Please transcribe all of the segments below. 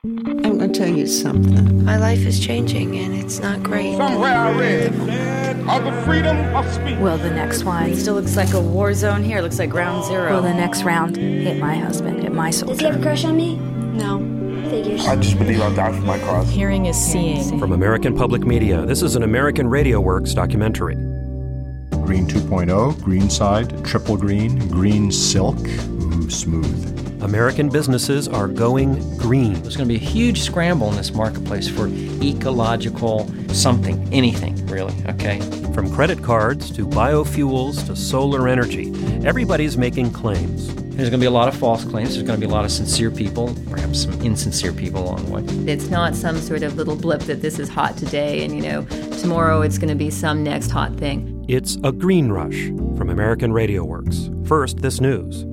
I'm going to tell you something. My life is changing, and it's not great. Somewhere I read of the freedom of speech. Will the next one? It still looks like a war zone here. It looks like ground zero. Will the next round hit my husband, hit my soldier? Does he have a crush on me? No. Figures. I just believe I'll die for my cause. Hearing is seeing. From American Public Media, this is an American Radio Works documentary. Green 2.0, green side, triple green silk, smooth. American businesses are going green. There's going to be a huge scramble in this marketplace for ecological something, anything, really, okay? From credit cards to biofuels to solar energy, everybody's making claims. There's going to be a lot of false claims. There's going to be a lot of sincere people, perhaps some insincere people along the way. It's not some sort of little blip that this is hot today and, tomorrow it's going to be some next hot thing. It's a green rush from American Radio Works. First, this news.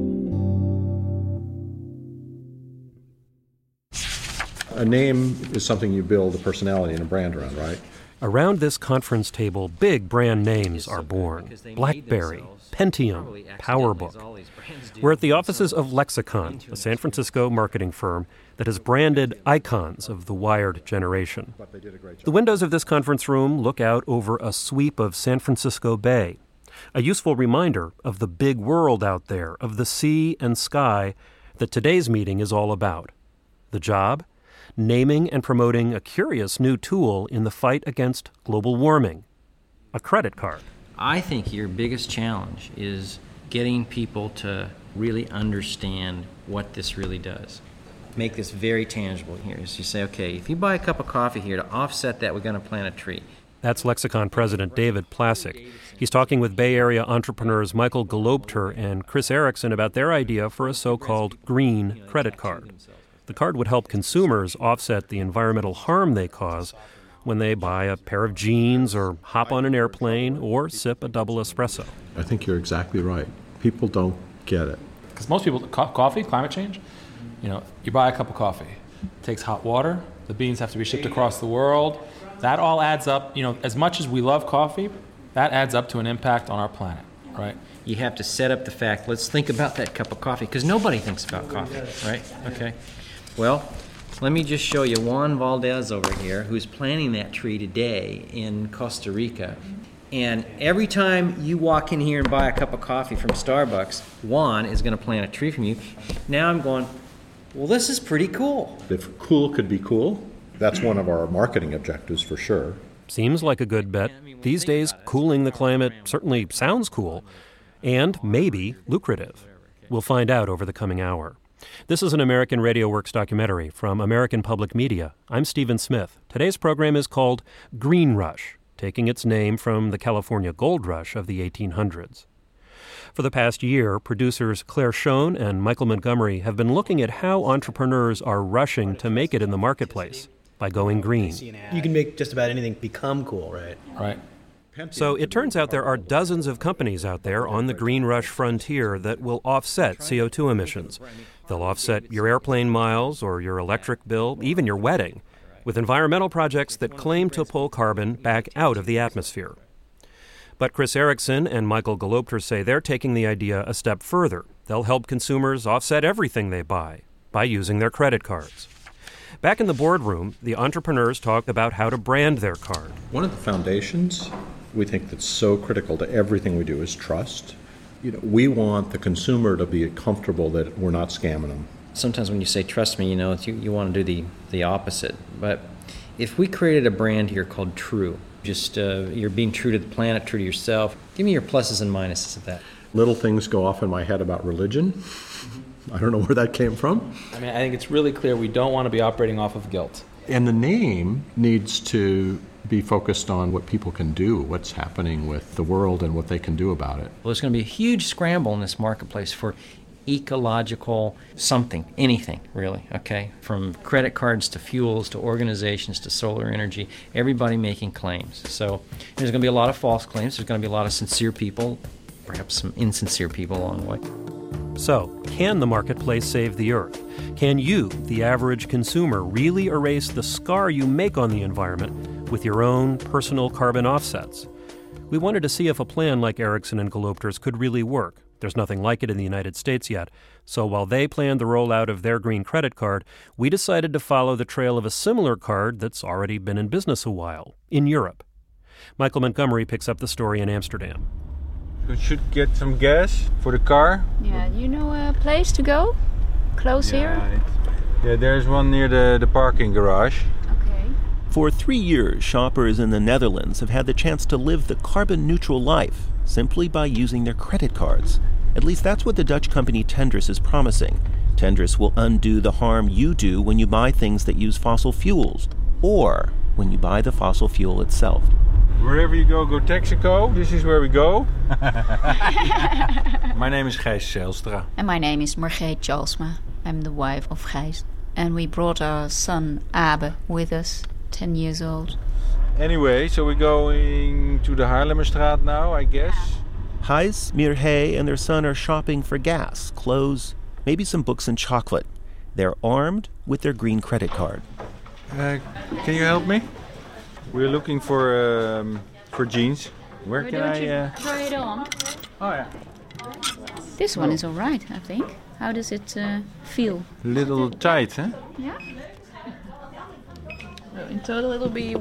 A name is something you build a personality and a brand around, right? Around this conference table, big brand names are born. BlackBerry, Pentium, PowerBook. We're at the offices of Lexicon, a San Francisco marketing firm that has branded icons of the wired generation. The windows of this conference room look out over a sweep of San Francisco Bay, a useful reminder of the big world out there, of the sea and sky that today's meeting is all about. The job? Naming and promoting a curious new tool in the fight against global warming, a credit card. I think your biggest challenge is getting people to really understand what this really does. Make this very tangible here. So you say, okay, if you buy a cup of coffee here, to offset that, we're going to plant a tree. That's Lexicon President David Placek. He's talking with Bay Area entrepreneurs Michael Golobter and Chris Erickson about their idea for a so-called green credit card. The card would help consumers offset the environmental harm they cause when they buy a pair of jeans or hop on an airplane or sip a double espresso. I think you're exactly right. People don't get it. Because most people, coffee, climate change, you buy a cup of coffee. It takes hot water. The beans have to be shipped across the world. That all adds up. As much as we love coffee, that adds up to an impact on our planet, right? You have to set up the fact, let's think about that cup of coffee, because nobody thinks about coffee, right? Okay. Well, let me just show you Juan Valdez over here, who's planting that tree today in Costa Rica. And every time you walk in here and buy a cup of coffee from Starbucks, Juan is going to plant a tree from you. Now I'm going, well, this is pretty cool. If cool could be cool, that's one of our marketing objectives for sure. Seems like a good bet. These days, cooling the climate certainly sounds cool and maybe lucrative. We'll find out over the coming hour. This is an American Radio Works documentary from American Public Media. I'm Stephen Smith. Today's program is called Green Rush, taking its name from the California gold rush of the 1800s. For the past year, producers Claire Schoen and Michael Montgomery have been looking at how entrepreneurs are rushing to make it in the marketplace by going green. You can make just about anything become cool, right? Right. So it turns out there are dozens of companies out there on the green rush frontier that will offset CO2 emissions. They'll offset your airplane miles or your electric bill, even your wedding, with environmental projects that claim to pull carbon back out of the atmosphere. But Chris Erickson and Michael Golobter say they're taking the idea a step further. They'll help consumers offset everything they buy by using their credit cards. Back in the boardroom, the entrepreneurs talk about how to brand their card. One of the foundations we think that's so critical to everything we do is trust. We want the consumer to be comfortable that we're not scamming them. Sometimes when you say trust me, you want to do the opposite. But if we created a brand here called True, just you're being true to the planet, true to yourself, give me your pluses and minuses of that. Little things go off in my head about religion. I don't know where that came from. I think it's really clear we don't want to be operating off of guilt. And the name needs to be focused on what people can do, what's happening with the world and what they can do about it. Well, there's going to be a huge scramble in this marketplace for ecological something, anything really, okay? From credit cards to fuels to organizations to solar energy, everybody making claims. So there's going to be a lot of false claims. There's going to be a lot of sincere people, perhaps some insincere people along the way. So, can the marketplace save the earth? Can you, the average consumer, really erase the scar you make on the environment with your own personal carbon offsets? We wanted to see if a plan like Erickson and Golobter's could really work. There's nothing like it in the United States yet, so while they planned the rollout of their green credit card, we decided to follow the trail of a similar card that's already been in business a while, in Europe. Michael Montgomery picks up the story in Amsterdam. We should get some gas for the car. Yeah, you know a place to go? Close here? Yeah, there's one near the parking garage. Okay. For 3 years, shoppers in the Netherlands have had the chance to live the carbon-neutral life simply by using their credit cards. At least that's what the Dutch company Tendris is promising. Tendris will undo the harm you do when you buy things that use fossil fuels, or when you buy the fossil fuel itself. Wherever you go Texaco. This is where we go. My name is Gijs Zijlstra. And my name is Margreet Jalsma. I'm the wife of Gijs. And we brought our son Abe with us, 10 years old. Anyway, so we're going to the Haarlemmerstraat now, I guess. Gijs, Mirhei, and their son are shopping for gas, clothes, maybe some books and chocolate. They're armed with their green credit card. Can you help me? We're looking for jeans. Where can I try it on? Oh yeah. This one is all right, I think. How does it feel? Little tight, huh? Yeah. In total, it'll be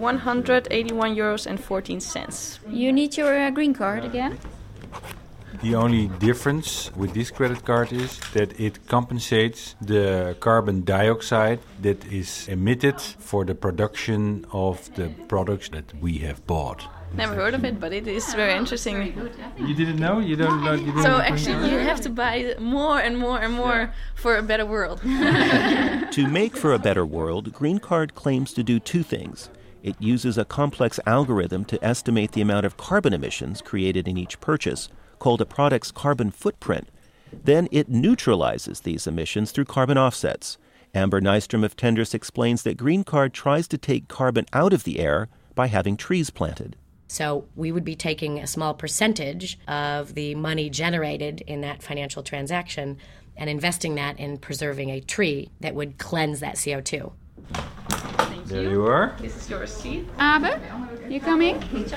€181.14. You need your green card again? The only difference with this credit card is that it compensates the carbon dioxide that is emitted for the production of the products that we have bought. Never heard of it, but it is very interesting. You didn't know? You don't know? You didn't so actually, you have to buy more and more and more for a better world. To make for a better world, Green Card claims to do two things. It uses a complex algorithm to estimate the amount of carbon emissions created in each purchase, called a product's carbon footprint. Then it neutralizes these emissions through carbon offsets. Amber Nystrom of Tendris explains that Green Card tries to take carbon out of the air by having trees planted. So we would be taking a small percentage of the money generated in that financial transaction and investing that in preserving a tree that would cleanse that CO2. There you are. This is your seat. Abe, you coming?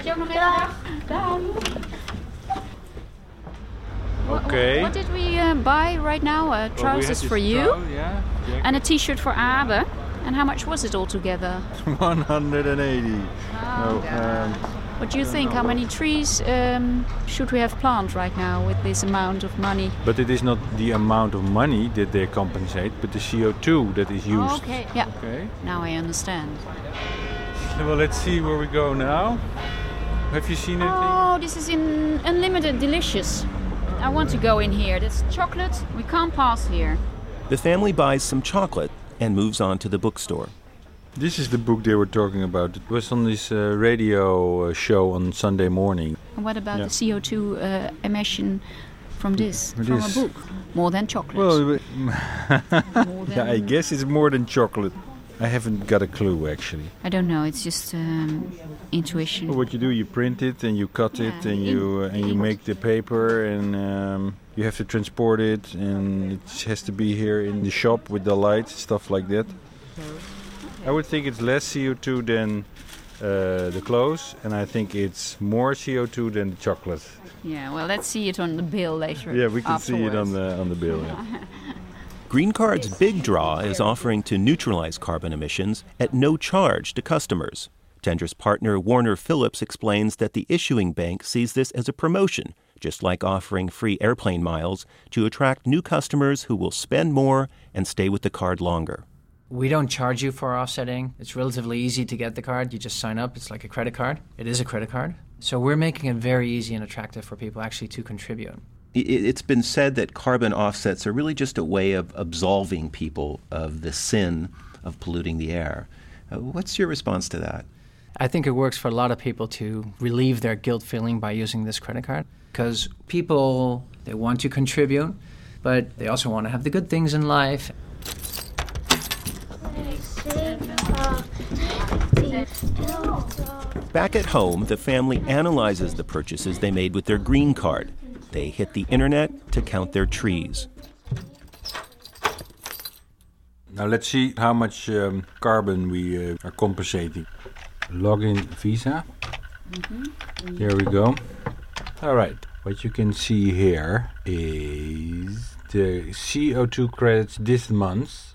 Okay. What did we buy right now? Trousers for you and a t-shirt for Abe. And how much was it altogether? 180. What do you think? How many trees should we have planted right now with this amount of money? But it is not the amount of money that they compensate, but the CO2 that is used. Oh, okay, yeah. Okay. Now I understand. Well, let's see where we go now. Have you seen anything? Oh, this is in Unlimited Delicious. I want to go in here. There's chocolate. We can't pass here. The family buys some chocolate and moves on to the bookstore. This is the book they were talking about. It was on this radio show on Sunday morning. And what about the CO2 emission from this? From a book? More than chocolate. Well, I guess it's more than chocolate. I haven't got a clue, actually. I don't know. It's just intuition. Well, what you do, you print it and you cut it and you make the paper and you have to transport it and it has to be here in the shop with the lights, stuff like that. I would think it's less CO2 than the clothes, and I think it's more CO2 than the chocolate. Yeah, well, let's see it on the bill later. Yeah, we can afterwards. see it on the bill. Yeah. Green Card's big draw is offering to neutralize carbon emissions at no charge to customers. Tendris partner Warner Phillips explains that the issuing bank sees this as a promotion, just like offering free airplane miles, to attract new customers who will spend more and stay with the card longer. We don't charge you for offsetting. It's relatively easy to get the card. You just sign up. It's like a credit card. It is a credit card. So we're making it very easy and attractive for people actually to contribute. It's been said that carbon offsets are really just a way of absolving people of the sin of polluting the air. What's your response to that? I think it works for a lot of people to relieve their guilt feeling by using this credit card. Because people, they want to contribute, but they also want to have the good things in life. Back at home, the family analyzes the purchases they made with their green card. They hit the internet to count their trees. Now let's see how much carbon we are compensating. Login Visa. There we go. All right. What you can see here is the CO2 credits this month,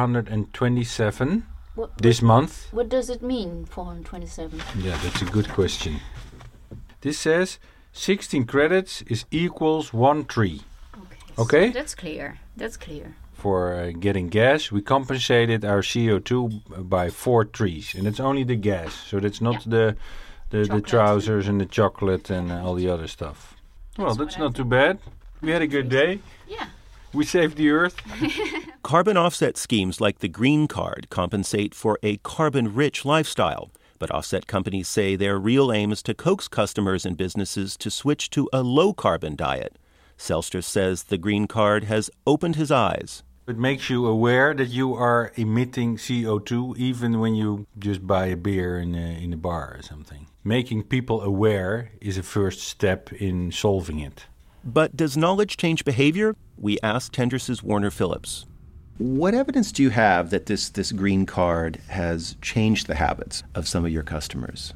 427 this month. What does it mean, 427? Yeah, that's a good question. This says 16 credits is equals 1 tree. Okay? So that's clear. That's clear. For getting gas, we compensated our CO2 by 4 trees. And it's only the gas. So that's not the trousers and the chocolate and all the other stuff. Well, that's not too bad. We had a good day. Yeah. We saved the earth. Carbon offset schemes like the Green Card compensate for a carbon-rich lifestyle. But offset companies say their real aim is to coax customers and businesses to switch to a low-carbon diet. Zelstra says the Green Card has opened his eyes. It makes you aware that you are emitting CO2 even when you just buy a beer in a bar or something. Making people aware is a first step in solving it. But does knowledge change behavior? We asked Tendris' Warner Phillips. What evidence do you have that this Green Card has changed the habits of some of your customers?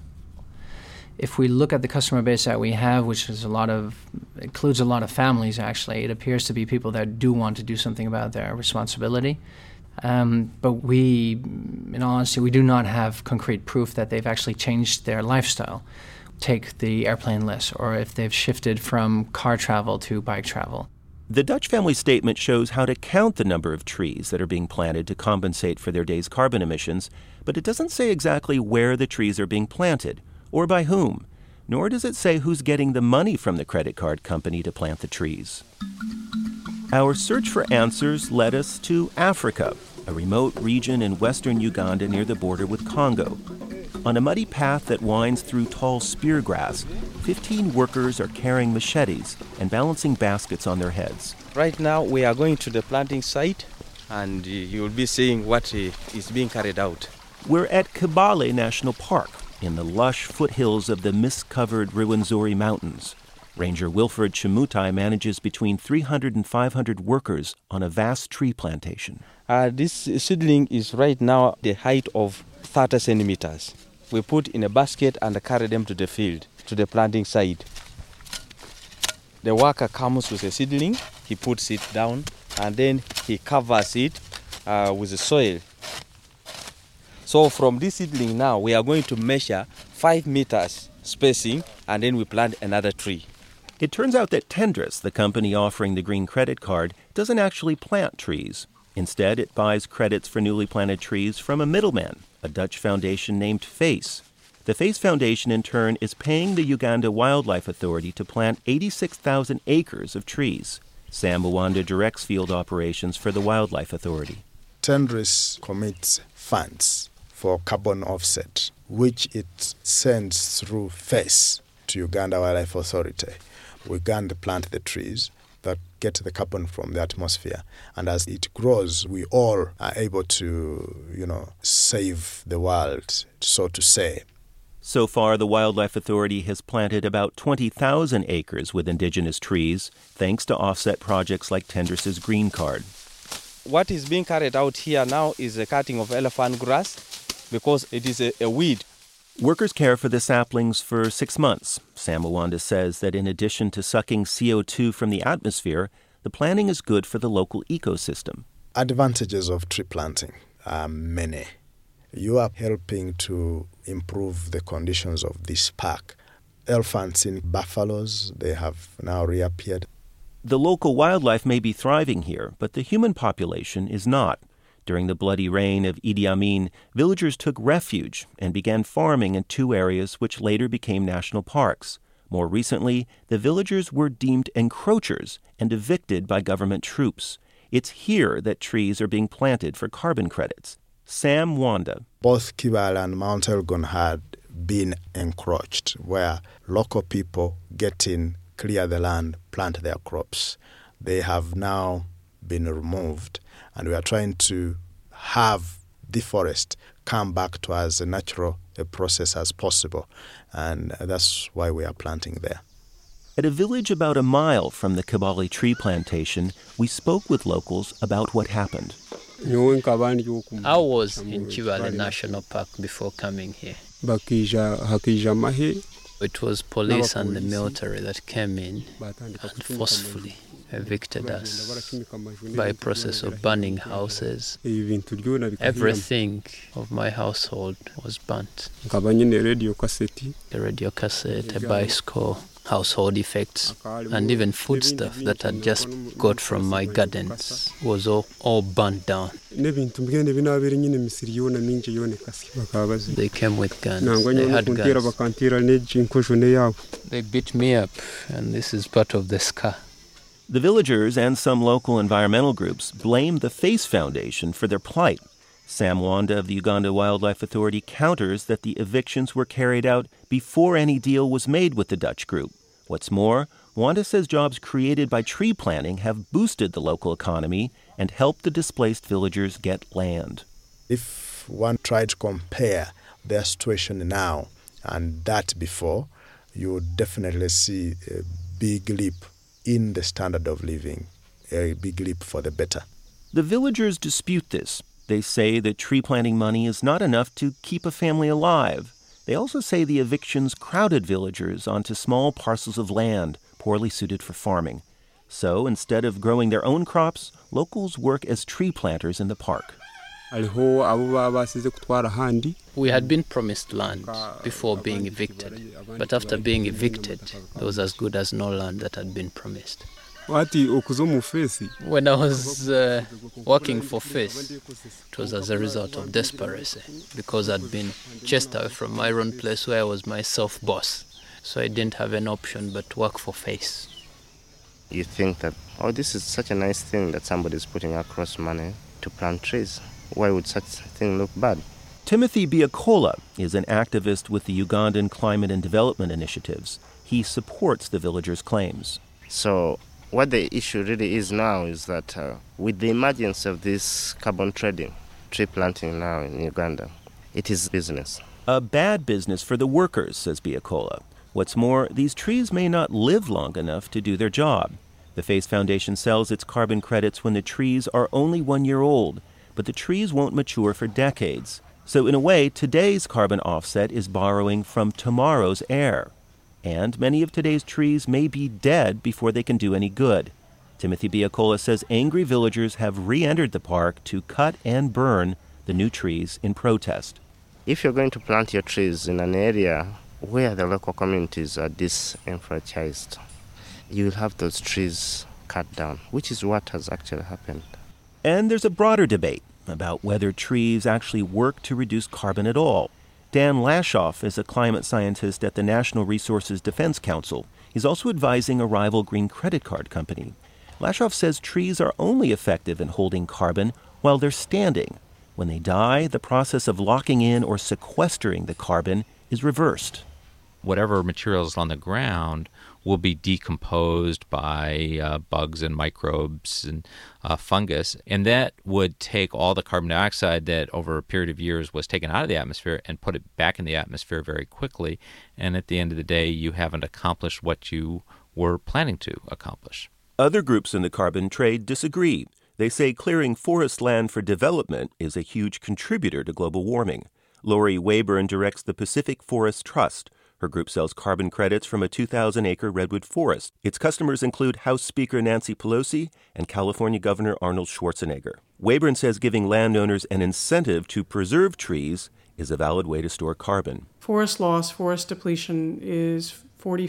If we look at the customer base that we have, which is includes a lot of families actually, it appears to be people that do want to do something about their responsibility. But we, in all honesty, we do not have concrete proof that they've actually changed their lifestyle. Take the airplane list, or if they've shifted from car travel to bike travel. The Dutch family statement shows how to count the number of trees that are being planted to compensate for their day's carbon emissions, but it doesn't say exactly where the trees are being planted or by whom, nor does it say who's getting the money from the credit card company to plant the trees. Our search for answers led us to Africa, a remote region in western Uganda near the border with Congo. On a muddy path that winds through tall spear grass, 15 workers are carrying machetes and balancing baskets on their heads. Right now we are going to the planting site and you'll be seeing what is being carried out. We're at Kibale National Park in the lush foothills of the mist-covered Rwenzori Mountains. Ranger Wilfred Chimutai manages between 300 and 500 workers on a vast tree plantation. This seedling is right now the height of 30 centimeters. We put in a basket and carry them to the field, to the planting site. The worker comes with a seedling, he puts it down, and then he covers it with the soil. So from this seedling now, we are going to measure 5 meters spacing, and then we plant another tree. It turns out that Tendris, the company offering the Green Credit Card, doesn't actually plant trees. Instead, it buys credits for newly planted trees from a middleman, a Dutch foundation named FACE. The FACE Foundation, in turn, is paying the Uganda Wildlife Authority to plant 86,000 acres of trees. Sam Mwanda directs field operations for the Wildlife Authority. Tendris commits funds for carbon offset, which it sends through FACE to Uganda Wildlife Authority. Uganda plant the trees that get the carbon from the atmosphere. And as it grows, we all are able to, save the world, so to say. So far, the Wildlife Authority has planted about 20,000 acres with indigenous trees, thanks to offset projects like Tendris' Green Card. What is being carried out here now is the cutting of elephant grass, because it is a weed. Workers care for the saplings for 6 months. Sam Mwanda says that in addition to sucking CO2 from the atmosphere, the planting is good for the local ecosystem. Advantages of tree planting are many. You are helping to improve the conditions of this park. Elephants and buffaloes, they have now reappeared. The local wildlife may be thriving here, but the human population is not. During the bloody reign of Idi Amin, villagers took refuge and began farming in 2 areas which later became national parks. More recently, the villagers were deemed encroachers and evicted by government troops. It's here that trees are being planted for carbon credits. Sam Mwanda. Both Kibale and Mount Elgon had been encroached, where local people get in, clear the land, plant their crops. They have now been removed, and we are trying to have the forest come back to as natural a process as possible, and that's why we are planting there. At a village about a mile from the Kibale tree plantation, we spoke with locals about what happened. I was in Kibale National Park before coming here. It was police and the military that came in and forcefully evicted us by a process of burning houses. Everything of my household was burnt. The radio cassette, a bicycle, household effects, and even foodstuff that I just got from my gardens was all burnt down. They came with guns. They had guns. They beat me up, and this is part of the scar. The villagers and some local environmental groups blame the Face Foundation for their plight. Sam Wanda of the Uganda Wildlife Authority counters that the evictions were carried out before any deal was made with the Dutch group. What's more, Wanda says jobs created by tree planting have boosted the local economy and helped the displaced villagers get land. If one tried to compare their situation now and that before, you would definitely see a big leap in the standard of living, a big leap for the better. The villagers dispute this. They say that tree planting money is not enough to keep a family alive. They also say the evictions crowded villagers onto small parcels of land poorly suited for farming. So instead of growing their own crops, locals work as tree planters in the park. We had been promised land before being evicted, but after being evicted, there was as good as no land that had been promised. When I was working for Face, it was as a result of desperation, because I'd been chased away from my own place where I was myself boss. So I didn't have an option but to work for Face. You think that, this is such a nice thing that somebody's putting across money to plant trees. Why would such a thing look bad? Timothy Biakola is an activist with the Ugandan Climate and Development Initiatives. He supports the villagers' claims. So what the issue really is now is that with the emergence of this carbon trading, tree planting now in Uganda, it is business. A bad business for the workers, says Biakola. What's more, these trees may not live long enough to do their job. The Face Foundation sells its carbon credits when the trees are only 1 year old, but the trees won't mature for decades. So in a way, today's carbon offset is borrowing from tomorrow's air. And many of today's trees may be dead before they can do any good. Timothy Biakola says angry villagers have re-entered the park to cut and burn the new trees in protest. If you're going to plant your trees in an area where the local communities are disenfranchised, you will have those trees cut down, which is what has actually happened. And there's a broader debate about whether trees actually work to reduce carbon at all. Dan Lashoff is a climate scientist at the National Resources Defense Council. He's also advising a rival green credit card company. Lashoff says trees are only effective in holding carbon while they're standing. When they die, the process of locking in or sequestering the carbon is reversed. Whatever material is on the ground will be decomposed by bugs and microbes and fungus, and that would take all the carbon dioxide that over a period of years was taken out of the atmosphere and put it back in the atmosphere very quickly, and at the end of the day you haven't accomplished what you were planning to accomplish. Other groups in the carbon trade disagree. They say clearing forest land for development is a huge contributor to global warming. Lori Wayburn directs the Pacific Forest Trust. Her group sells carbon credits from a 2,000-acre redwood forest. Its customers include House Speaker Nancy Pelosi and California Governor Arnold Schwarzenegger. Wayburn says giving landowners an incentive to preserve trees is a valid way to store carbon. Forest loss, forest depletion is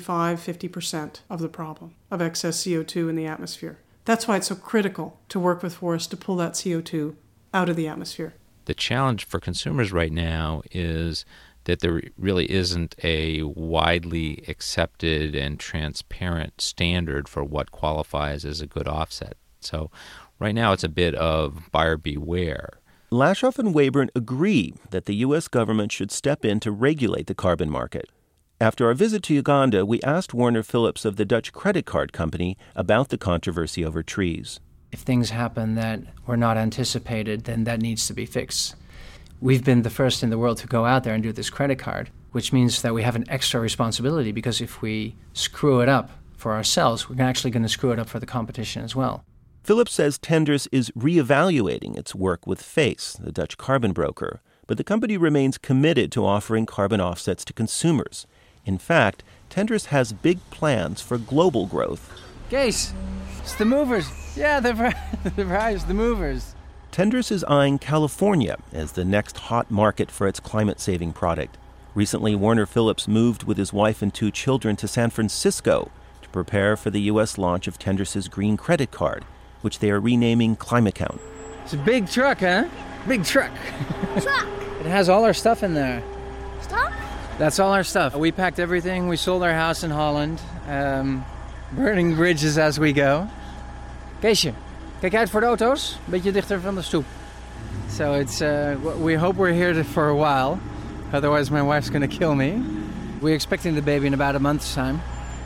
45-50% of the problem of excess CO2 in the atmosphere. That's why it's so critical to work with forests to pull that CO2 out of the atmosphere. The challenge for consumers right now is that there really isn't a widely accepted and transparent standard for what qualifies as a good offset. So right now it's a bit of buyer beware. Lashoff and Wayburn agree that the U.S. government should step in to regulate the carbon market. After our visit to Uganda, we asked Warner Phillips of the Dutch credit card company about the controversy over trees. If things happen that were not anticipated, then that needs to be fixed. We've been the first in the world to go out there and do this credit card, which means that we have an extra responsibility, because if we screw it up for ourselves, we're actually going to screw it up for the competition as well. Phillips says Tenders is reevaluating its work with Face, the Dutch carbon broker, but the company remains committed to offering carbon offsets to consumers. In fact, Tendris has big plans for global growth. Kees, it's the movers. Yeah, the fries, the movers. Tendris is eyeing California as the next hot market for its climate-saving product. Recently, Warner Phillips moved with his wife and 2 children to San Francisco to prepare for the U.S. launch of Tendris's green credit card, which they are renaming ClimaCount. It's a big truck, huh? Big truck. Truck. It has all our stuff in there. Stuff? That's all our stuff. We packed everything. We sold our house in Holland. Burning bridges as we go. Keesje, kijk uit voor de auto's. Beetje dichter van de stoep. So it's, we hope we're here for a while. Otherwise my wife's going to kill me. We're expecting the baby in about a month's time.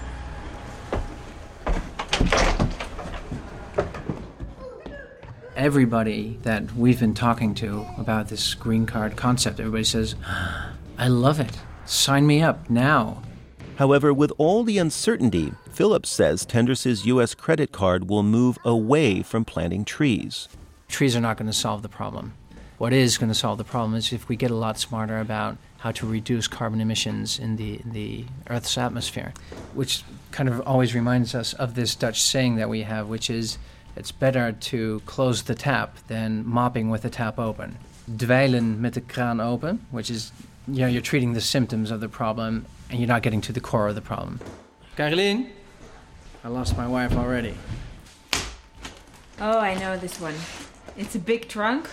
Everybody that we've been talking to about this green card concept, everybody says, I love it. Sign me up now. However, with all the uncertainty, Phillips says Tendris's U.S. credit card will move away from planting trees. Trees are not going to solve the problem. What is going to solve the problem is if we get a lot smarter about how to reduce carbon emissions in the Earth's atmosphere, which kind of always reminds us of this Dutch saying that we have, which is, it's better to close the tap than mopping with the tap open. Dweilen met de kraan open, which is, you're treating the symptoms of the problem and you're not getting to the core of the problem. Caroline, I lost my wife already. Oh, I know this one. It's a big trunk.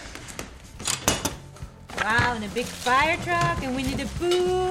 Wow, and a big fire truck and Winnie the Pooh.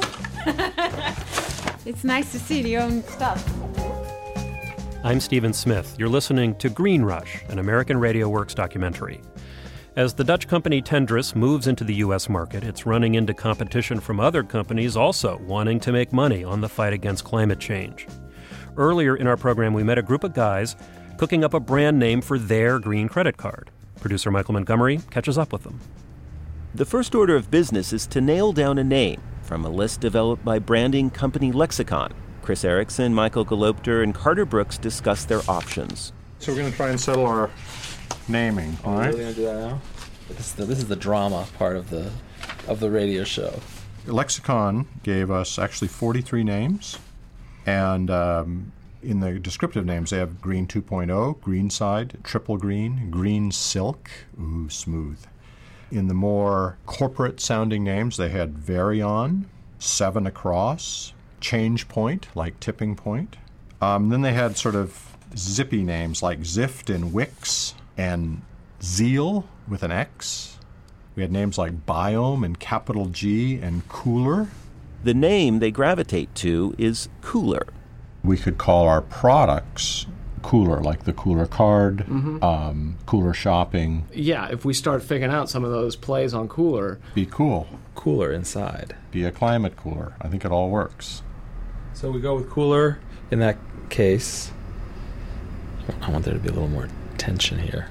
It's nice to see the own stuff. I'm Stephen Smith. You're listening to Green Rush, an American Radio Works documentary. As the Dutch company Tendris moves into the U.S. market, it's running into competition from other companies also wanting to make money on the fight against climate change. Earlier in our program, we met a group of guys cooking up a brand name for their green credit card. Producer Michael Montgomery catches up with them. The first order of business is to nail down a name from a list developed by branding company Lexicon. Chris Erickson, Michael Galopter, and Carter Brooks discuss their options. So we're going to try and settle our naming, all right? We're going to do that now? This is the drama part of the radio show. Lexicon gave us actually 43 names, and in the descriptive names they have Green 2.0, Green Side, Triple Green, Green Silk, ooh, smooth. In the more corporate-sounding names, they had Varion, 7 Across, Change Point, like Tipping Point. Then they had sort of zippy names like Zift and Wix and Zeal with an X. We had names like Biome and Capital G and Cooler. The name they gravitate to is Cooler. We could call our products Cooler, like the Cooler card, Cooler shopping. Yeah, if we start figuring out some of those plays on Cooler. Be cool. Cooler inside. Be a climate cooler. I think it all works. So we go with Cooler in that case. I want there to be a little more tension here.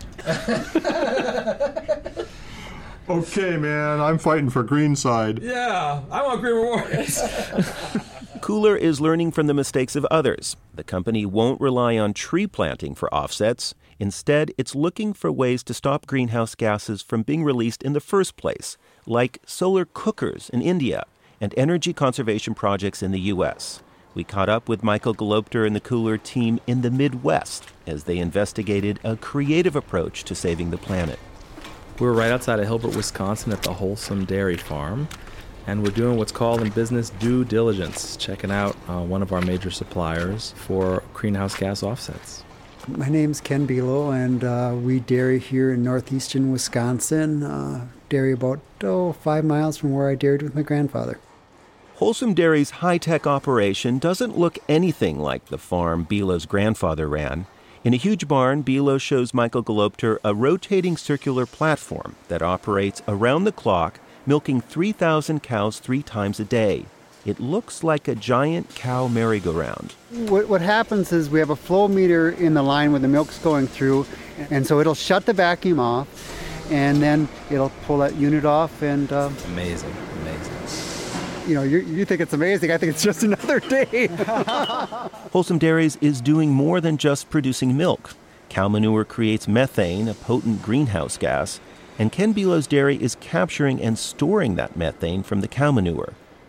Okay, man, I'm fighting for Green Side. Yeah, I want Green Rewards. Cooler is learning from the mistakes of others. The company won't rely on tree planting for offsets. Instead, it's looking for ways to stop greenhouse gases from being released in the first place, like solar cookers in India and energy conservation projects in the U.S. We caught up with Michael Galopter and the Cooler team in the Midwest as they investigated a creative approach to saving the planet. We're right outside of Hilbert, Wisconsin at the Wholesome Dairy Farm, and we're doing what's called in business due diligence, checking out one of our major suppliers for greenhouse gas offsets. My name's Ken Bilo, and we dairy here in northeastern Wisconsin. Dairy about 5 miles from where I dairied with my grandfather. Wholesome Dairy's high-tech operation doesn't look anything like the farm Bilo's grandfather ran. In a huge barn, Bilo shows Michael Galopter a rotating circular platform that operates around the clock, milking 3,000 cows 3 times a day. It looks like a giant cow merry-go-round. What happens is we have a flow meter in the line where the milk's going through, and so it'll shut the vacuum off, and then it'll pull that unit off, and... Amazing. You know, you think it's amazing. I think it's just another day. Wholesome Dairies is doing more than just producing milk. Cow manure creates methane, a potent greenhouse gas, and Ken Bilo's dairy is capturing and storing that methane from the cow manure.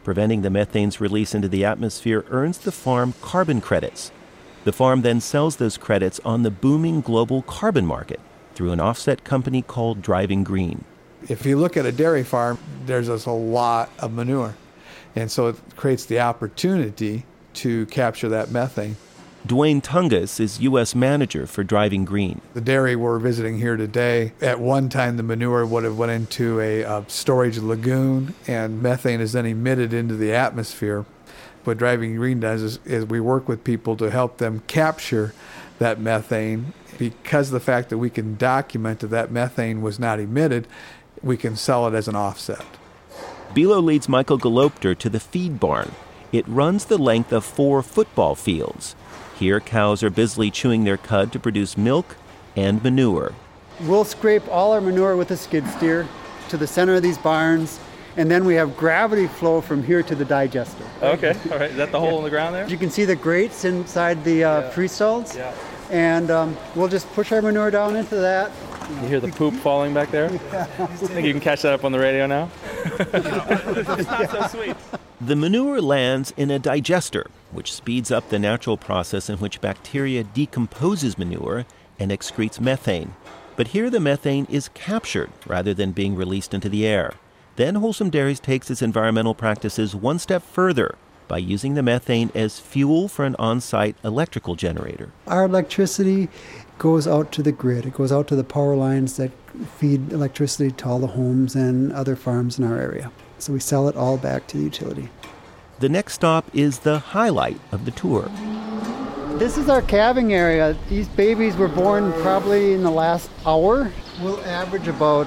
Preventing the methane's release into the atmosphere earns the farm carbon credits. The farm then sells those credits on the booming global carbon market through an offset company called Driving Green. If you look at a dairy farm, there's just a lot of manure. And so it creates the opportunity to capture that methane. Dwayne Tungus is U.S. manager for Driving Green. The dairy we're visiting here today, at one time the manure would have went into a storage lagoon, and methane is then emitted into the atmosphere. What Driving Green does is we work with people to help them capture that methane. Because of the fact that we can document that methane was not emitted, we can sell it as an offset. Bilo leads Michael Galopter to the feed barn. It runs the length of 4 football fields. Here, cows are busily chewing their cud to produce milk and manure. We'll scrape all our manure with a skid steer to the center of these barns, and then we have gravity flow from here to the digester. Okay, all right. Is that the hole in the ground there? You can see the grates inside the freestalls. Yeah. And we'll just push our manure down into that. You hear the poop falling back there? Yeah. Think you can catch that up on the radio now? It's not so sweet. The manure lands in a digester, which speeds up the natural process in which bacteria decomposes manure and excretes methane. But here the methane is captured rather than being released into the air. Then Wholesome Dairies takes its environmental practices one step further by using the methane as fuel for an on-site electrical generator. Our electricity goes out to the grid. It goes out to the power lines that feed electricity to all the homes and other farms in our area. So we sell it all back to the utility. The next stop is the highlight of the tour. This is our calving area. These babies were born probably in the last hour. We'll average about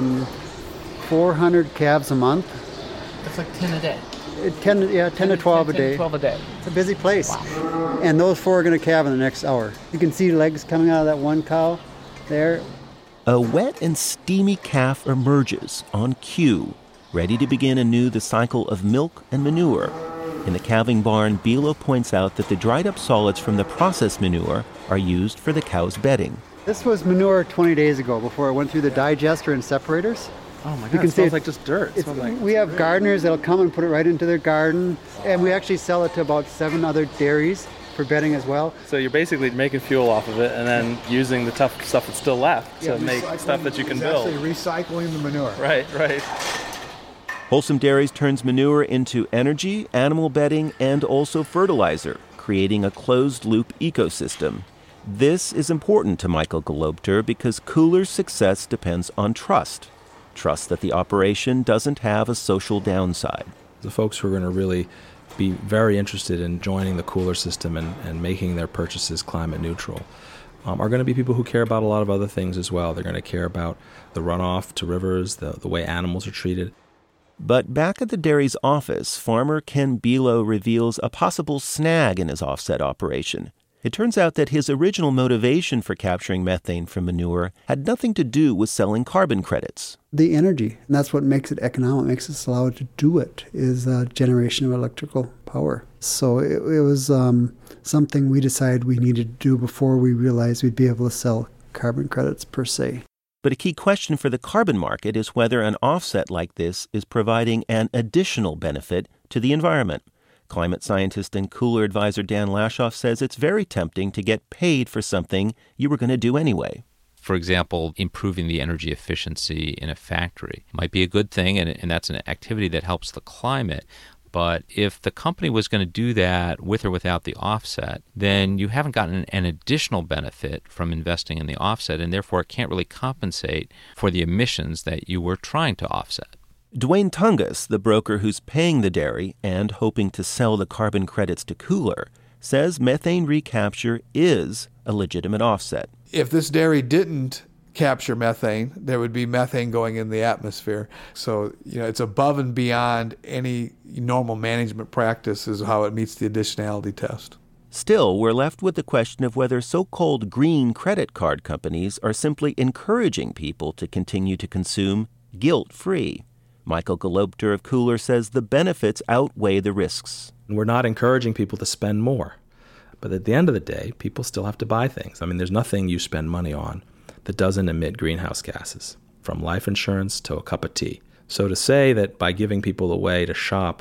400 calves a month. That's like 10 a day. 10 to 12 a day. 12 a day. It's a busy place. Wow. And those 4 are going to calve in the next hour. You can see legs coming out of that one cow there. A wet and steamy calf emerges on cue, ready to begin anew the cycle of milk and manure. In the calving barn, Bilo points out that the dried up solids from the processed manure are used for the cow's bedding. This was manure 20 days ago before it went through the digester and separators. Oh my God, it smells like just dirt. We have gardeners that'll come and put it right into their garden, and we actually sell it to about 7 other dairies for bedding as well. So you're basically making fuel off of it and then using the tough stuff that's still left to make stuff that you can build. Actually recycling the manure. Right. Wholesome Dairies turns manure into energy, animal bedding, and also fertilizer, creating a closed-loop ecosystem. This is important to Michael Galopter because Cooler's success depends on trust. Trust that the operation doesn't have a social downside. The folks who are going to really be very interested in joining the Cooler system and making their purchases climate neutral are going to be people who care about a lot of other things as well. They're going to care about the runoff to rivers, the way animals are treated. But back at the dairy's office, farmer Ken Bilo reveals a possible snag in his offset operation. It turns out that his original motivation for capturing methane from manure had nothing to do with selling carbon credits. The energy, and that's what makes it economic, makes us allowed to do it, is generation of electrical power. So it was something we decided we needed to do before we realized we'd be able to sell carbon credits per se. But a key question for the carbon market is whether an offset like this is providing an additional benefit to the environment. Climate scientist and Cooler advisor Dan Lashoff says it's very tempting to get paid for something you were going to do anyway. For example, improving the energy efficiency in a factory might be a good thing, and that's an activity that helps the climate. But if the company was going to do that with or without the offset, then you haven't gotten an additional benefit from investing in the offset, and therefore it can't really compensate for the emissions that you were trying to offset. Dwayne Tungus, the broker who's paying the dairy and hoping to sell the carbon credits to Cooler, says methane recapture is a legitimate offset. If this dairy didn't capture methane, there would be methane going in the atmosphere. So, it's above and beyond any normal management practice is how it meets the additionality test. Still, we're left with the question of whether so-called green credit card companies are simply encouraging people to continue to consume guilt-free. Michael Galopter of Cooler says the benefits outweigh the risks. We're not encouraging people to spend more. But at the end of the day, people still have to buy things. There's nothing you spend money on that doesn't emit greenhouse gases, from life insurance to a cup of tea. So to say that by giving people a way to shop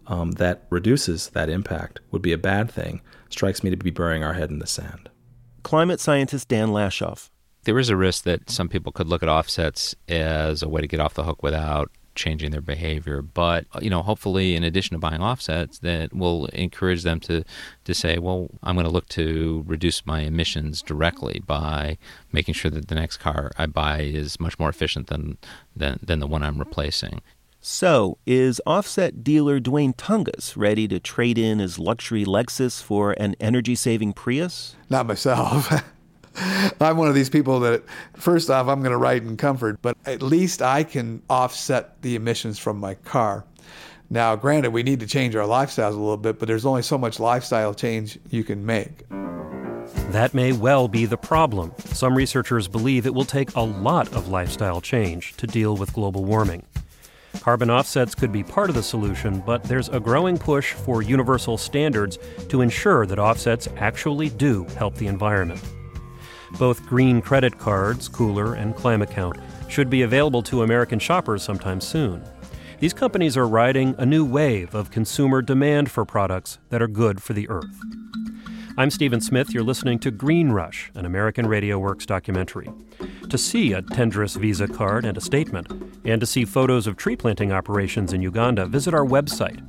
that reduces that impact would be a bad thing strikes me to be burying our head in the sand. Climate scientist Dan Lashoff. There is a risk that some people could look at offsets as a way to get off the hook without changing their behavior. But, hopefully in addition to buying offsets, that will encourage them to say, well, I'm going to look to reduce my emissions directly by making sure that the next car I buy is much more efficient than the one I'm replacing. So, is offset dealer Dwayne Tungus ready to trade in his luxury Lexus for an energy-saving Prius? Not myself. I'm one of these people that, first off, I'm going to ride in comfort, but at least I can offset the emissions from my car. Now, granted, we need to change our lifestyles a little bit, but there's only so much lifestyle change you can make. That may well be the problem. Some researchers believe it will take a lot of lifestyle change to deal with global warming. Carbon offsets could be part of the solution, but there's a growing push for universal standards to ensure that offsets actually do help the environment. Both green credit cards, Cooler and ClimateCount, should be available to American shoppers sometime soon. These companies are riding a new wave of consumer demand for products that are good for the earth. I'm Stephen Smith. You're listening to Green Rush, an American Radio Works documentary. To see a Tendris Visa card and a statement, and to see photos of tree planting operations in Uganda, visit our website,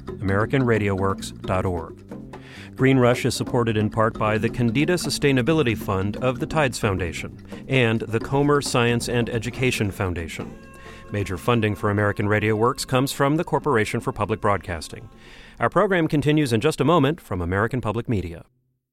AmericanRadioWorks.org. Green Rush is supported in part by the Candida Sustainability Fund of the Tides Foundation and the Comer Science and Education Foundation. Major funding for American Radio Works comes from the Corporation for Public Broadcasting. Our program continues in just a moment from American Public Media.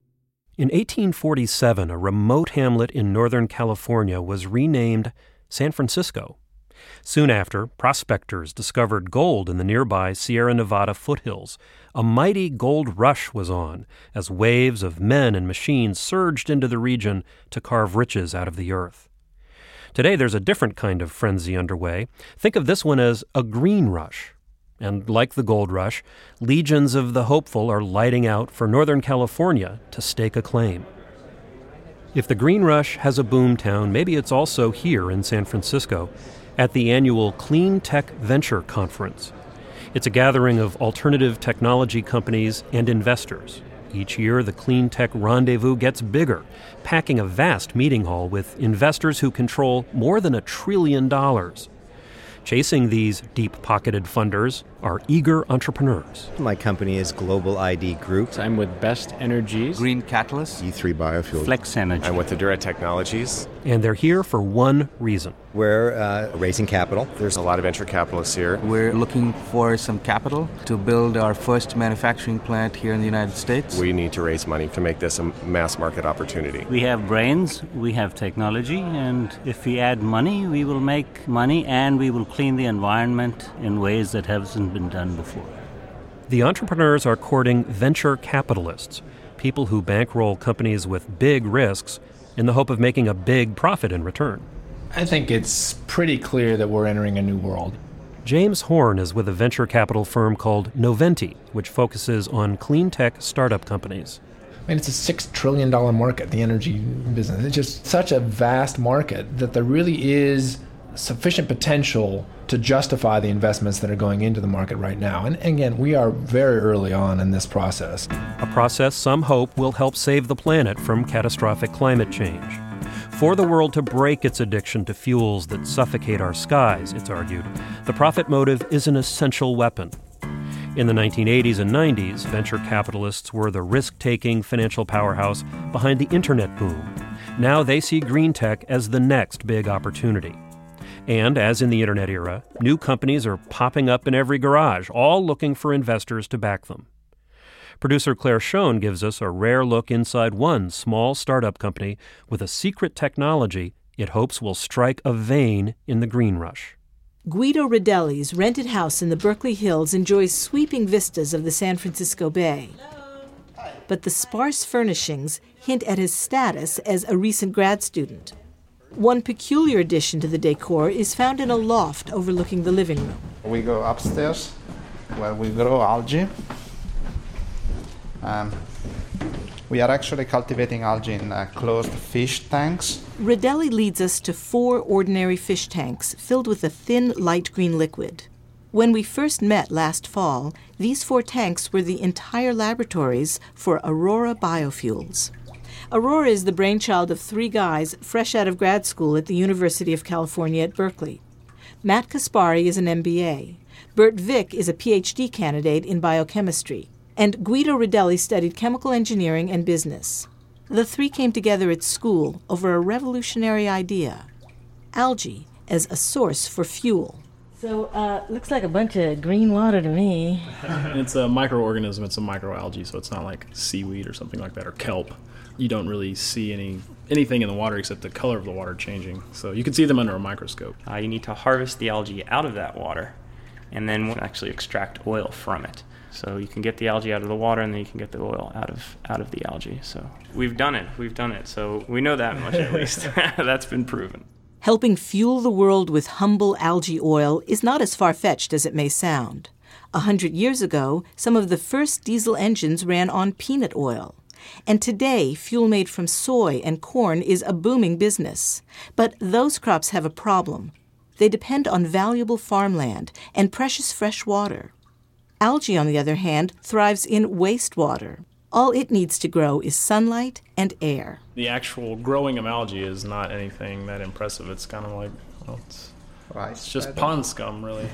In 1847, a remote hamlet in Northern California was renamed San Francisco. Soon after, prospectors discovered gold in the nearby Sierra Nevada foothills. A mighty gold rush was on as waves of men and machines surged into the region to carve riches out of the earth. Today, there's a different kind of frenzy underway. Think of this one as a green rush. And like the gold rush, legions of the hopeful are lighting out for Northern California to stake a claim. If the green rush has a boomtown, maybe it's also here in San Francisco at the annual Clean Tech Venture Conference. It's a gathering of alternative technology companies and investors. Each year, the Clean Tech Rendezvous gets bigger, packing a vast meeting hall with investors who control more than $1 trillion. Chasing these deep-pocketed funders are eager entrepreneurs. My company is Global ID Group. I'm with Best Energies, Green Catalyst, E3 Biofuel, Flex Energy. I'm with Adura Technologies. And they're here for one reason. We're raising capital. There's a lot of venture capitalists here. We're looking for some capital to build our first manufacturing plant here in the United States. We need to raise money to make this a mass market opportunity. We have brains, we have technology, and if we add money, we will make money and we will clean the environment in ways that hasn't been done before. The entrepreneurs are courting venture capitalists, people who bankroll companies with big risks in the hope of making a big profit in return. I think it's pretty clear that we're entering a new world. James Horn is with a venture capital firm called Noventi, which focuses on clean tech startup companies. I mean, it's a $6 trillion market, the energy business. It's just such a vast market that there really is sufficient potential to justify the investments that are going into the market right now. And again, we are very early on in this process. A process some hope will help save the planet from catastrophic climate change. For the world to break its addiction to fuels that suffocate our skies, it's argued, the profit motive is an essential weapon. In the 1980s and 90s, venture capitalists were the risk-taking financial powerhouse behind the internet boom. Now they see green tech as the next big opportunity. And as in the internet era, new companies are popping up in every garage, all looking for investors to back them. Producer Claire Schoen gives us a rare look inside one small startup company with a secret technology it hopes will strike a vein in the green rush. Guido Rodelli's rented house in the Berkeley Hills enjoys sweeping vistas of the San Francisco Bay. But the sparse furnishings hint at his status as a recent grad student. One peculiar addition to the decor is found in a loft overlooking the living room. We go upstairs where we grow algae. We are actually cultivating algae in closed fish tanks. Rodelli leads us to 4 ordinary fish tanks filled with a thin, light green liquid. When we first met last fall, these 4 tanks were the entire laboratories for Aurora Biofuels. Aurora is the brainchild of 3 guys fresh out of grad school at the University of California at Berkeley. Matt Kaspari is an MBA. Bert Vick is a PhD candidate in biochemistry. And Guido Rodelli studied chemical engineering and business. The 3 came together at school over a revolutionary idea: algae as a source for fuel. So, looks like a bunch of green water to me. It's a microorganism. It's a microalgae, so it's not like seaweed or something like that, or kelp. You don't really see anything in the water except the color of the water changing. So you can see them under a microscope. You need to harvest the algae out of that water, and then actually extract oil from it. So you can get the algae out of the water, and then you can get the oil out of the algae. So we've done it. So we know that much at least. That's been proven. Helping fuel the world with humble algae oil is not as far-fetched as it may sound. 100 years ago, some of the first diesel engines ran on peanut oil. And today, fuel made from soy and corn is a booming business. But those crops have a problem. They depend on valuable farmland and precious fresh water. Algae, on the other hand, thrives in wastewater. All it needs to grow is sunlight and air. The actual growing of algae is not anything that impressive. It's kind of like, well, it's just pond scum, really.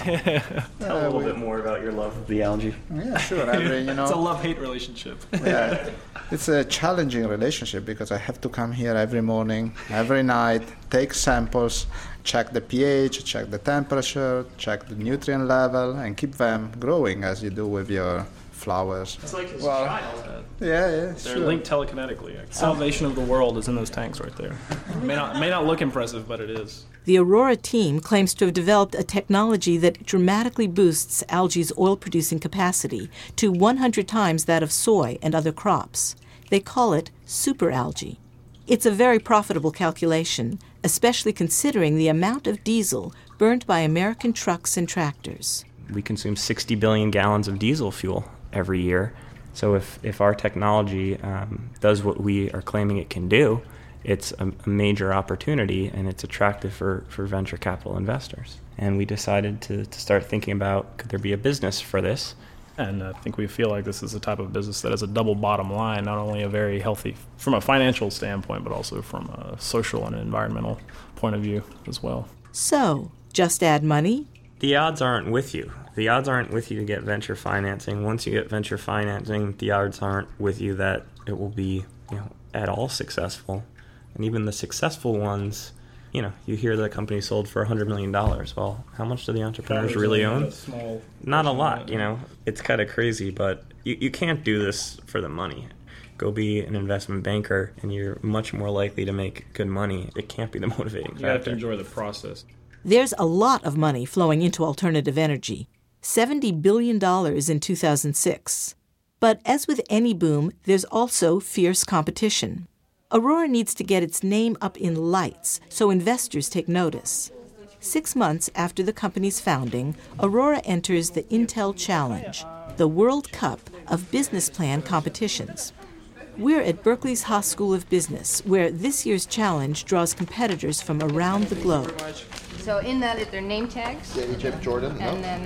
Tell a little bit more about your love of the algae. Yeah, sure. It's a love-hate relationship. Yeah, it's a challenging relationship because I have to come here every morning, every night, take samples, check the pH, check the temperature, check the nutrient level, and keep them growing as you do with your flowers. It's like his child. Yeah, They're linked telekinetically. Salvation of the world is in those tanks right there. May not look impressive, but it is. The Aurora team claims to have developed a technology that dramatically boosts algae's oil-producing capacity to 100 times that of soy and other crops. They call it superalgae. It's a very profitable calculation, especially considering the amount of diesel burned by American trucks and tractors. We consume 60 billion gallons of diesel fuel every year. So if our technology does what we are claiming it can do, it's a major opportunity, and it's attractive for venture capital investors. And we decided to start thinking about, could there be a business for this? And I think we feel like this is the type of business that has a double bottom line, not only a very healthy from a financial standpoint, but also from a social and environmental point of view as well. So, just add money? The odds aren't with you. The odds aren't with you to get venture financing. Once you get venture financing, the odds aren't with you that it will be, at all successful. And even the successful ones, you hear the company sold for $100 million. Well, how much do the entrepreneurs really own? Not a lot, It's kind of crazy, but you can't do this for the money. Go be an investment banker, and you're much more likely to make good money. It can't be the motivating factor. You have to enjoy the process. There's a lot of money flowing into alternative energy, $70 billion in 2006. But as with any boom, there's also fierce competition. Aurora needs to get its name up in lights so investors take notice. 6 months after the company's founding, Aurora enters the Intel Challenge, the World Cup of business plan competitions. We're at Berkeley's Haas School of Business, where this year's challenge draws competitors from around the globe. So in that is their name tags. Yeah, Egypt, Jordan. And then,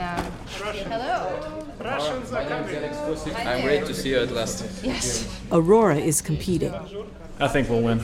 hello. Russians are coming. I'm great to see you at last. Yes. Aurora is competing. I think we'll win.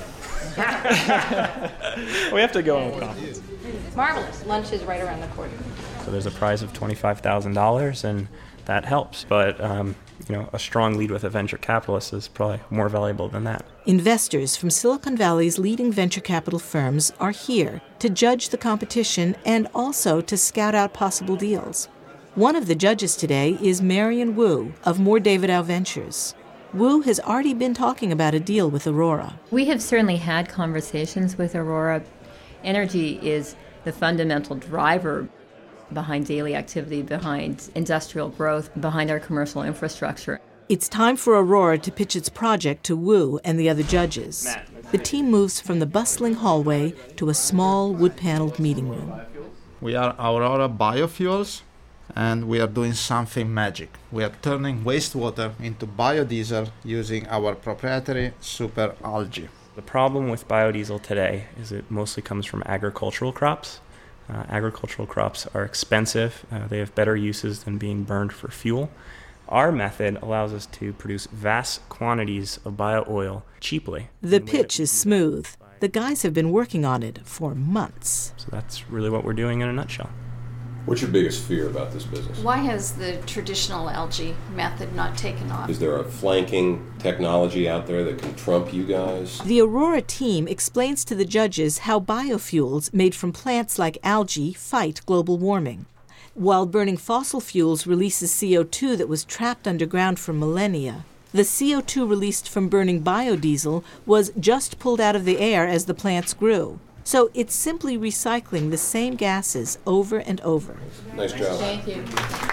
We have to go on with confidence. Marvelous. Lunch is right around the corner. So there's a prize of $25,000, and that helps. But, a strong lead with a venture capitalist is probably more valuable than that. Investors from Silicon Valley's leading venture capital firms are here to judge the competition and also to scout out possible deals. One of the judges today is Marion Wu of Moore Davidow Ventures. Wu has already been talking about a deal with Aurora. We have certainly had conversations with Aurora. Energy is the fundamental driver behind daily activity, behind industrial growth, behind our commercial infrastructure. It's time for Aurora to pitch its project to Wu and the other judges. The team moves from the bustling hallway to a small wood-paneled meeting room. We are Aurora Biofuels, and we are doing something magic. We are turning wastewater into biodiesel using our proprietary super algae. The problem with biodiesel today is it mostly comes from agricultural crops. Agricultural crops are expensive. They have better uses than being burned for fuel. Our method allows us to produce vast quantities of bio-oil cheaply. The pitch is smooth. The guys have been working on it for months. So that's really what we're doing in a nutshell. What's your biggest fear about this business? Why has the traditional algae method not taken off? Is there a flanking technology out there that can trump you guys? The Aurora team explains to the judges how biofuels made from plants like algae fight global warming. While burning fossil fuels releases CO2 that was trapped underground for millennia, the CO2 released from burning biodiesel was just pulled out of the air as the plants grew. So it's simply recycling the same gases over and over. Nice job. Thank you.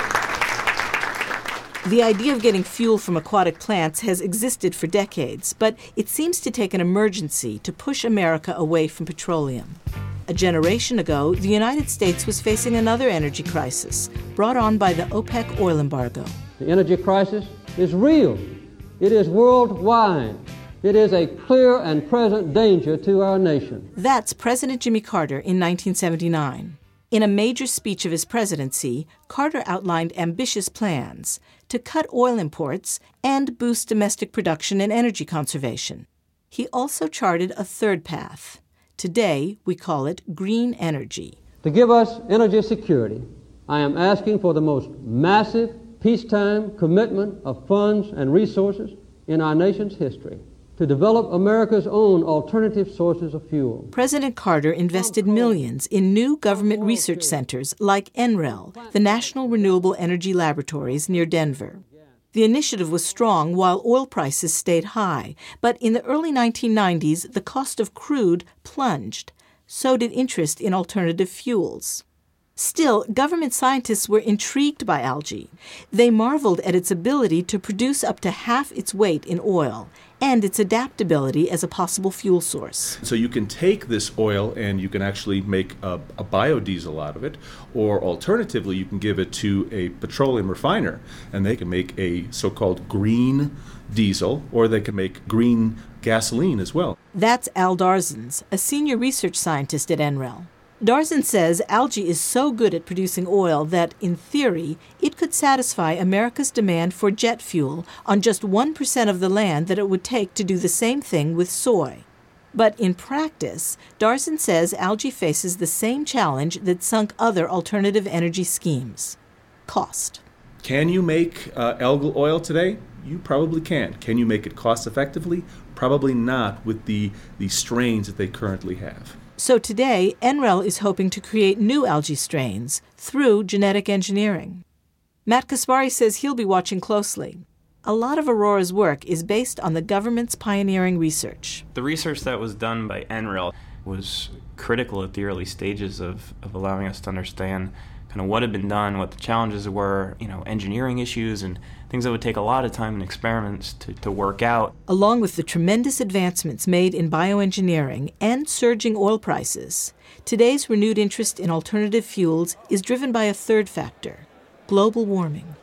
The idea of getting fuel from aquatic plants has existed for decades, but it seems to take an emergency to push America away from petroleum. A generation ago, the United States was facing another energy crisis, brought on by the OPEC oil embargo. The energy crisis is real. It is worldwide. It is a clear and present danger to our nation. That's President Jimmy Carter in 1979. In a major speech of his presidency, Carter outlined ambitious plans to cut oil imports and boost domestic production and energy conservation. He also charted a third path. Today, we call it green energy. To give us energy security, I am asking for the most massive peacetime commitment of funds and resources in our nation's history to develop America's own alternative sources of fuel. President Carter invested millions in new government research centers like NREL, the National Renewable Energy Laboratories near Denver. The initiative was strong while oil prices stayed high, but in the early 1990s, the cost of crude plunged. So did interest in alternative fuels. Still, government scientists were intrigued by algae. They marveled at its ability to produce up to half its weight in oil and its adaptability as a possible fuel source. So you can take this oil and you can actually make a biodiesel out of it, or alternatively you can give it to a petroleum refiner and they can make a so-called green diesel, or they can make green gasoline as well. That's Al Darzens, a senior research scientist at NREL. Darzan says algae is so good at producing oil that, in theory, it could satisfy America's demand for jet fuel on just 1% of the land that it would take to do the same thing with soy. But in practice, Darzan says algae faces the same challenge that sunk other alternative energy schemes: cost. Can you make algal oil today? You probably can. Can you make it cost effectively? Probably not with the strains that they currently have. So today, NREL is hoping to create new algae strains through genetic engineering. Matt Kaspari says he'll be watching closely. A lot of Aurora's work is based on the government's pioneering research. The research that was done by NREL was critical at the early stages of allowing us to understand kind of what had been done, what the challenges were, engineering issues and things that would take a lot of time and experiments to work out. Along with the tremendous advancements made in bioengineering and surging oil prices, today's renewed interest in alternative fuels is driven by a third factor: global warming.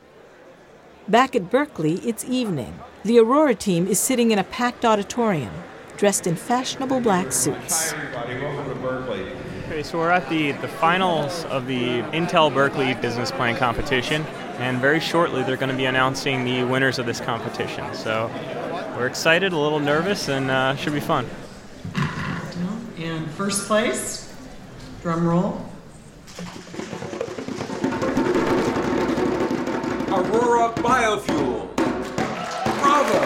Back at Berkeley, it's evening. The Aurora team is sitting in a packed auditorium, dressed in fashionable black suits. Hi, everybody. Welcome to Berkeley. Okay, so we're at the finals of the Intel Berkeley Business Plan competition, and very shortly they're going to be announcing the winners of this competition. So we're excited, a little nervous, and should be fun. And first place, drum roll. Aurora Biofuel. Bravo!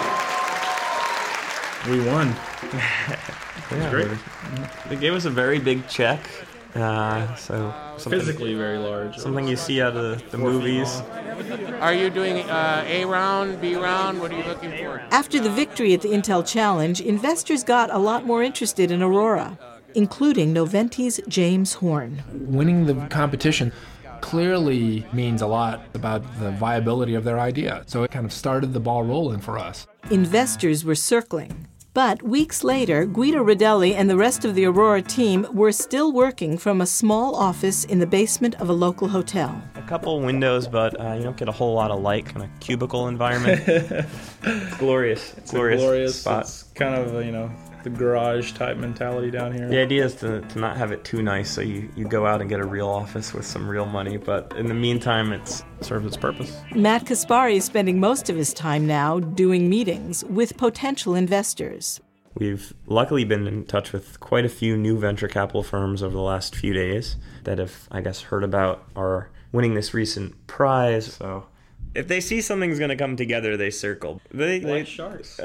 We won. That's great. They gave us a very big check. So physically very large. Something you see out of the movies. Are you doing A round, B round? What are you looking for? After the victory at the Intel Challenge, investors got a lot more interested in Aurora, including Noventi's James Horn. Winning the competition clearly means a lot about the viability of their idea. So it kind of started the ball rolling for us. Investors were circling. But weeks later, Guido Rodelli and the rest of the Aurora team were still working from a small office in the basement of a local hotel. A couple windows, but you don't get a whole lot of light, kind of cubicle environment. Glorious. It's glorious spot. It's kind of, the garage type mentality down here. The idea is to not have it too nice, so you go out and get a real office with some real money, but in the meantime, it serves its purpose. Matt Kaspari is spending most of his time now doing meetings with potential investors. We've luckily been in touch with quite a few new venture capital firms over the last few days that have, I guess, heard about our winning this recent prize. So if they see something's going to come together, they circle. They sharks.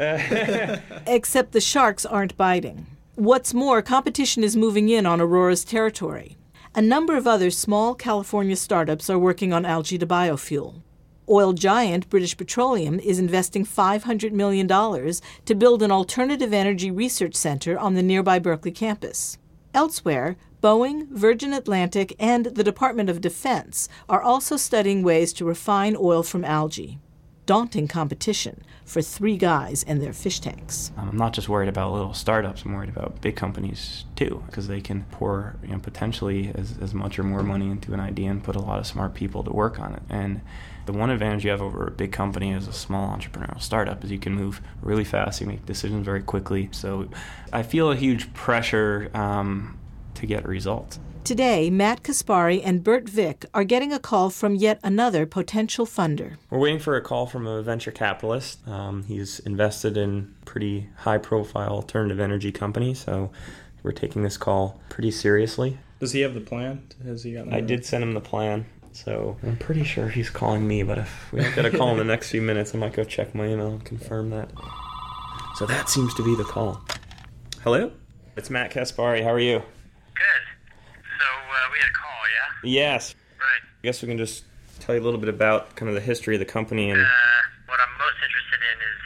Except the sharks aren't biting. What's more, competition is moving in on Aurora's territory. A number of other small California startups are working on algae to biofuel. Oil giant British Petroleum is investing $500 million to build an alternative energy research center on the nearby Berkeley campus. Elsewhere, Boeing, Virgin Atlantic, and the Department of Defense are also studying ways to refine oil from algae. Daunting competition for three guys and their fish tanks. I'm not just worried about little startups, I'm worried about big companies too, because they can pour potentially as much or more money into an idea and put a lot of smart people to work on it. And the one advantage you have over a big company as a small entrepreneurial startup is you can move really fast, you make decisions very quickly. So I feel a huge pressure to get results. Today, Matt Kaspari and Bert Vick are getting a call from yet another potential funder. We're waiting for a call from a venture capitalist. He's invested in pretty high-profile alternative energy company, so we're taking this call pretty seriously. Does he have the plan? Has he gotten I did send him the plan, so I'm pretty sure he's calling me, but if we don't get a call in the next few minutes, I might go check my email and confirm that. So that seems to be the call. Hello? It's Matt Kaspari. How are you? We had a call, yeah? Yes. Right. I guess we can just tell you a little bit about kind of the history of the company. And what I'm most interested in is,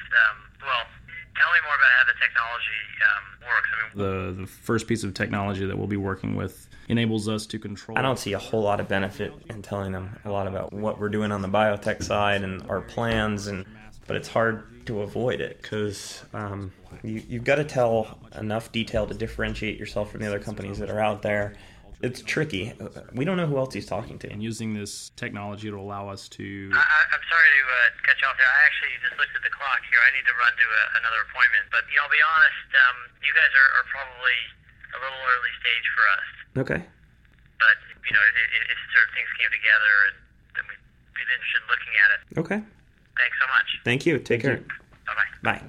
tell me more about how the technology works. I mean, the first piece of technology that we'll be working with enables us to control. I don't see a whole lot of benefit in telling them a lot about what we're doing on the biotech side and our plans, but it's hard to avoid it because you've got to tell enough detail to differentiate yourself from the other companies that are out there. It's tricky. We don't know who else he's talking to. And using this technology to allow us to... I'm sorry to cut you off there. I actually just looked at the clock here. I need to run to another appointment. But, I'll be honest, you guys are probably a little early stage for us. Okay. But, if sort of things came together, then we'd be interested in looking at it. Okay. Thanks so much. Thank you. Take care. Bye-bye. Bye.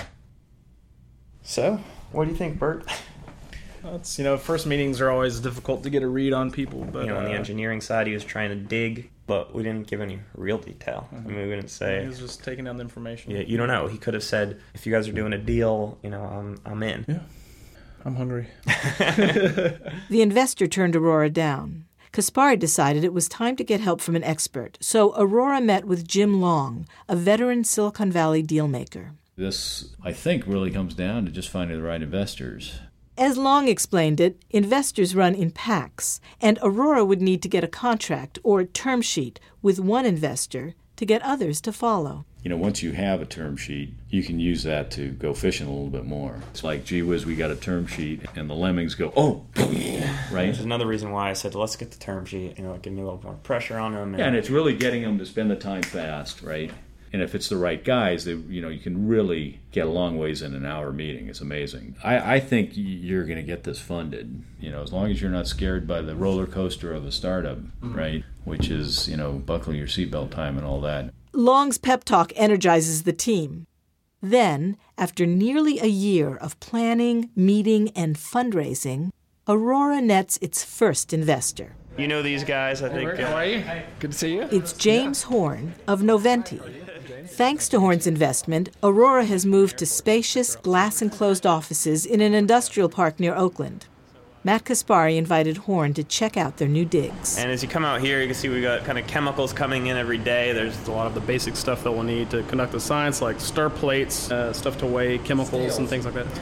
So, what do you think, Bert? It's, first meetings are always difficult to get a read on people. But on the engineering side, he was trying to dig, but we didn't give any real detail. I mean, we didn't say... He was just taking down the information. Yeah, you don't know. He could have said, if you guys are doing a deal, I'm in. Yeah, I'm hungry. The investor turned Aurora down. Kaspari decided it was time to get help from an expert, so Aurora met with Jim Long, a veteran Silicon Valley dealmaker. This, I think, really comes down to just finding the right investors. As Long explained it, investors run in packs, and Aurora would need to get a contract or term sheet with one investor to get others to follow. Once you have a term sheet, you can use that to go fishing a little bit more. It's like, gee whiz, we got a term sheet, and the lemmings go, oh, right? There's another reason why I said, let's get the term sheet, give me a little more pressure on them. And it's really getting them to spend the time fast, right? And if it's the right guys, you can really get a long ways in an hour meeting. It's amazing. I think you're going to get this funded, as long as you're not scared by the roller coaster of a startup, right? Which is, buckling your seatbelt time and all that. Long's pep talk energizes the team. Then, after nearly a year of planning, meeting, and fundraising, Aurora nets its first investor. You know these guys, I think. How are you? Good to see you. It's James Horn of Noventi. Thanks to Horn's investment, Aurora has moved to spacious, glass-enclosed offices in an industrial park near Oakland. Matt Kaspari invited Horn to check out their new digs. And as you come out here, you can see we got kind of chemicals coming in every day. There's a lot of the basic stuff that we'll need to conduct the science, like stir plates, stuff to weigh chemicals and things like that.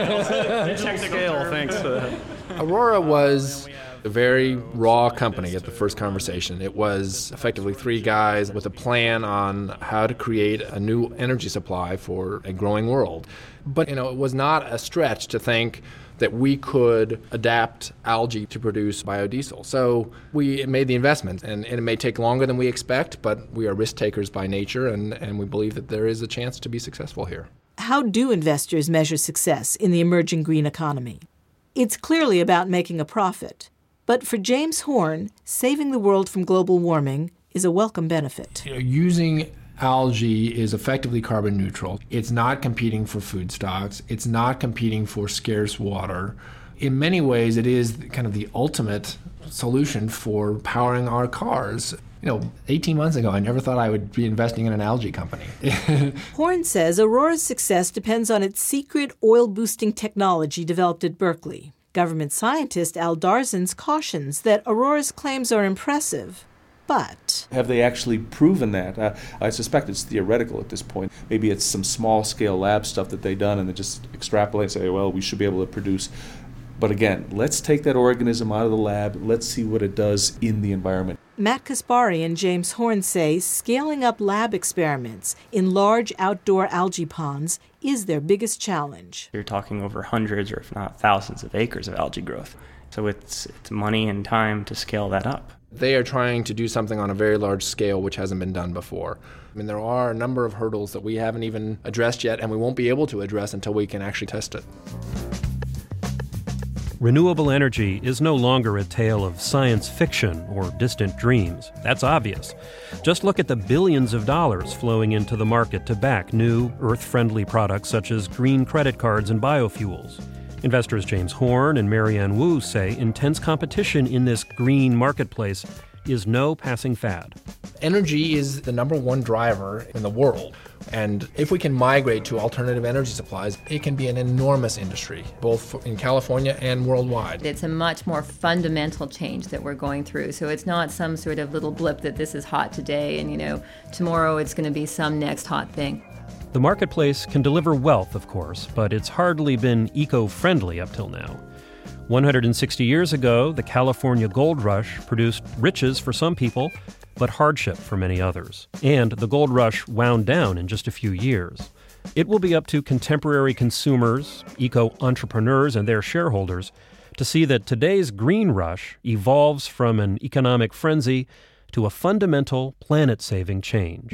Scale, thanks. Aurora was a very raw company at the first conversation. It was effectively three guys with a plan on how to create a new energy supply for a growing world. But, it was not a stretch to think that we could adapt algae to produce biodiesel. So we made the investment, and it may take longer than we expect, but we are risk takers by nature, and we believe that there is a chance to be successful here. how do investors measure success in the emerging green economy? It's clearly about making a profit. But for James Horn, saving the world from global warming is a welcome benefit. Using algae is effectively carbon neutral. It's not competing for food stocks. It's not competing for scarce water. In many ways, it is kind of the ultimate solution for powering our cars. 18 months ago, I never thought I would be investing in an algae company. Horn says Aurora's success depends on its secret oil-boosting technology developed at Berkeley. Government scientist Al Darzens cautions that Aurora's claims are impressive, but... Have they actually proven that? I suspect it's theoretical at this point. Maybe it's some small-scale lab stuff that they've done and they just extrapolate and say, well, we should be able to produce. But again, let's take that organism out of the lab. Let's see what it does in the environment. Matt Kaspari and James Horn say scaling up lab experiments in large outdoor algae ponds is their biggest challenge. You're talking over hundreds or if not thousands of acres of algae growth. So it's money and time to scale that up. They are trying to do something on a very large scale which hasn't been done before. There are a number of hurdles that we haven't even addressed yet and we won't be able to address until we can actually test it. Renewable energy is no longer a tale of science fiction or distant dreams. That's obvious. Just look at the billions of dollars flowing into the market to back new, earth-friendly products such as green credit cards and biofuels. Investors James Horn and Marianne Wu say intense competition in this green marketplace is no passing fad. Energy is the number one driver in the world. And if we can migrate to alternative energy supplies, it can be an enormous industry, both in California and worldwide. It's a much more fundamental change that we're going through. So it's not some sort of little blip that this is hot today and, tomorrow it's going to be some next hot thing. The marketplace can deliver wealth, of course, but it's hardly been eco-friendly up till now. 160 years ago, the California gold rush produced riches for some people, but hardship for many others. And the gold rush wound down in just a few years. It will be up to contemporary consumers, eco-entrepreneurs, and their shareholders to see that today's green rush evolves from an economic frenzy to a fundamental planet-saving change.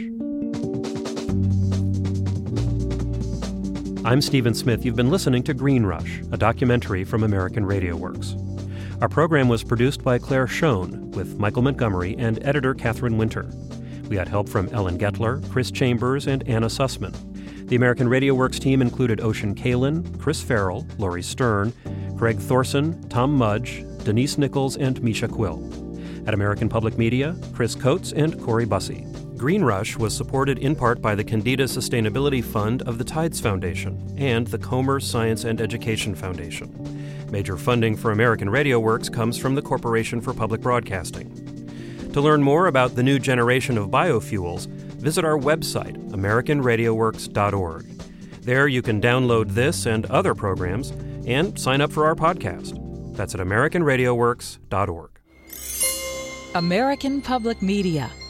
I'm Stephen Smith. You've been listening to Green Rush, a documentary from American Radio Works. Our program was produced by Claire Schoen, with Michael Montgomery and editor Catherine Winter. We had help from Ellen Gettler, Chris Chambers, and Anna Sussman. The American Radio Works team included Ocean Kalin, Chris Farrell, Laurie Stern, Craig Thorson, Tom Mudge, Denise Nichols, and Misha Quill. At American Public Media, Chris Coates and Corey Bussey. Green Rush was supported in part by the Candida Sustainability Fund of the Tides Foundation and the Comer Science and Education Foundation. Major funding for American Radio Works comes from the Corporation for Public Broadcasting. To learn more about the new generation of biofuels, visit our website, AmericanRadioWorks.org. There you can download this and other programs and sign up for our podcast. That's at AmericanRadioWorks.org. American Public Media.